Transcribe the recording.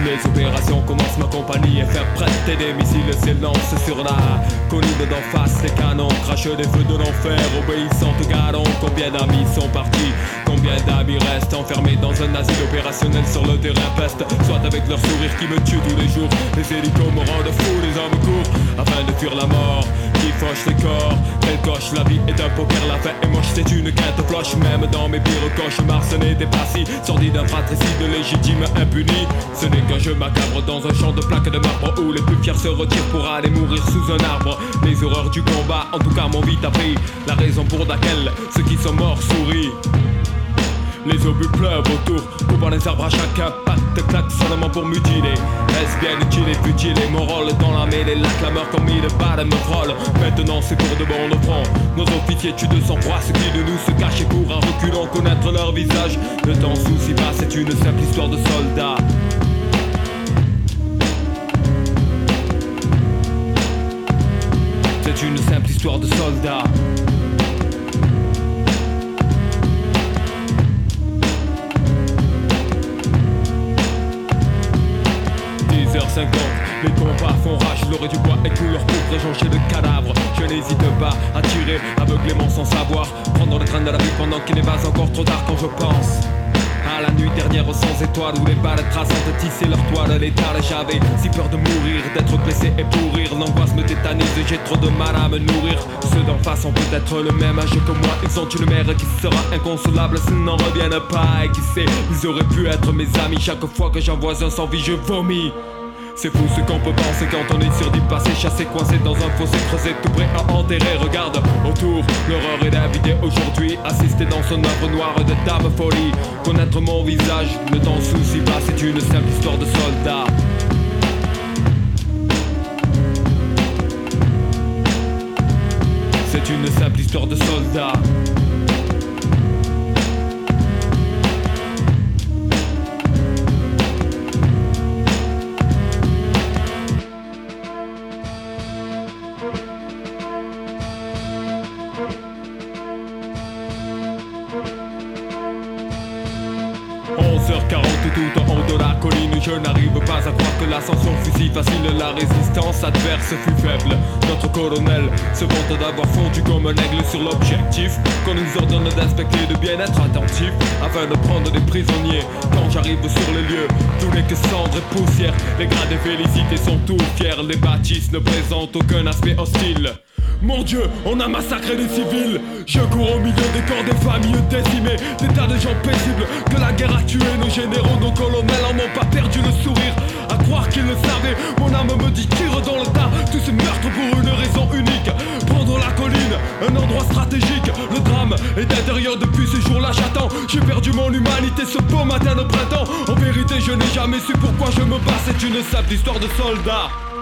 Les opérations commencent, ma compagnie est faire prêter des missiles s'élancent sur la colline d'en face. Les canons crachent des feux de l'enfer, obéissant au canon. Combien d'amis sont partis, combien d'amis restent enfermés dans un asile opérationnel sur le terrain peste. Soit avec leur sourire qui me tue tous les jours. Les hélicos me rendent fou, les hommes courent afin de fuir la mort qui fauche les corps. Quelle coche, la vie est un poker, la fin est moche, c'est une quinte floche. Même dans mes pires cauchemars, ce n'était pas si sordide, infratricide, légitime, impuni. Ce n'est qu'un jeu macabre dans un champ de plaques de marbre où les plus fiers se retirent pour aller mourir sous un arbre. Les horreurs du combat, en tout cas m'ont vite appris la raison pour laquelle ceux qui sont morts sourient. Les obus pleuvent autour, coupant les arbres à chacun patte, claque seulement pour mutiler. Est-ce bien utile et futile et mon rôle dans la mêlée, la clameur comme mille balles me frôle. Maintenant c'est pour de bon au front. Nos officiers tuent de sang-froid, ceux qui de nous se cachent et courent en reculant, connaître leur visage. Ne t'en soucie pas, c'est une simple histoire de soldats. C'est une simple histoire de soldats. 10h50, les combats font rage, l'aurait du bois et couleur pourpre jonché de cadavres. Je n'hésite pas à tirer aveuglément sans savoir, prendre le train de la vie pendant qu'il n'est pas encore trop tard quand je pense à la nuit dernière sans étoiles où les balles traçantes tissaient leur toile létale. J'avais si peur de mourir, d'être blessé et pourrir. L'angoisse me tétanise et j'ai trop de mal à me nourrir. Ceux d'en face ont peut-être le même âge que moi. Ils ont une mère qui sera inconsolable s'ils n'en reviennent pas. Et qui sait, ils auraient pu être mes amis. Chaque fois que j'en vois un sans vie je vomis. C'est fou ce qu'on peut penser quand on est sûr d'y passer. Chassé, coincé dans un fossé creusé, tout prêt à enterrer. Regarde autour, l'horreur est invitée aujourd'hui. Assister dans son œuvre noire de dame folie. Connaître mon visage, ne t'en soucie pas, c'est une simple histoire de soldat. C'est une simple histoire de soldat. Tout en haut de la colline, je n'arrive pas à croire que l'ascension fut si facile. La résistance adverse fut faible. Notre colonel se vante d'avoir fondu comme un aigle sur l'objectif qu'on nous ordonne d'inspecter, de bien être attentif afin de prendre des prisonniers. Quand j'arrive sur les lieux, tout n'est que cendres et poussière. Les grades et félicités sont tous fiers. Les bâtisses ne présentent aucun aspect hostile. Mon Dieu, on a massacré des civils. Je cours au milieu des corps des familles décimées, des tas de gens paisibles que la guerre a tué. Nos généraux, nos colonels en ont pas perdu le sourire. À croire qu'ils le savaient, mon âme me dit tire dans le tas. Tous ces meurtres pour une raison unique. Prendre la colline, un endroit stratégique. Le drame est intérieur depuis ce jour-là j'attends. J'ai perdu mon humanité ce beau matin de printemps. En vérité je n'ai jamais su pourquoi je me bats. C'est une simple histoire de soldat.